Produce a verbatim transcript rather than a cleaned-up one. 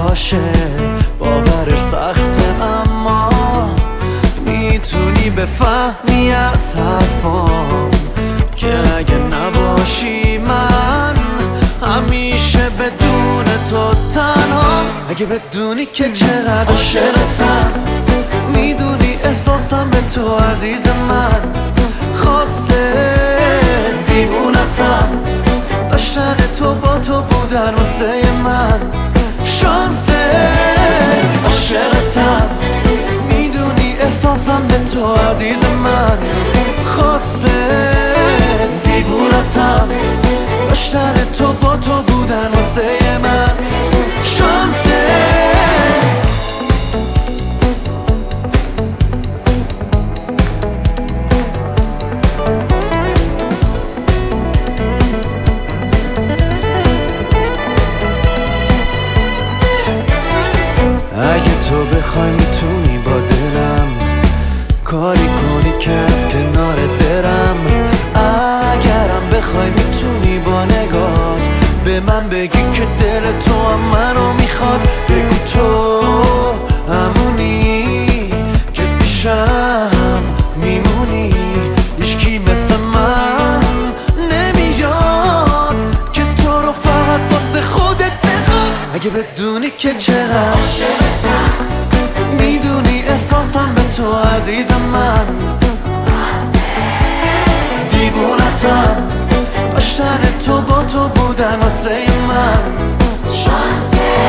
باشه باورش سخته، اما میتونی بفهمی از حرفام که اگه نباشی من همیشه بدون تو تنها. اگه بدونی که چقدر عاشقتم، میدونی احساسم به تو عزیز من، خاصه دیوونتم، داشتن تو با تو بودن واسه من شانسه. عاشقتم، میدونی احساسم به تو عزیز من، خاصه دیوونتم، داشتن تو با تو بودن واسه من شانسه. اگه تو بخوای میتونی با دلم کاری کنی که از کنارت برم. اگرم بخوای میتونی با نگات به من بگی که دل تو هم منو میخواد. بگو تو همونی که پیشم میمونی، هیچکی مثل من نمیاد که تو رو فقط واسه خودت بخواد. اگه بدونی که چقدر عاشقتم، میدونی احساسم به تو عزیز من، دیوونتم، داشتن تو با تو بودن واسه من شانسه.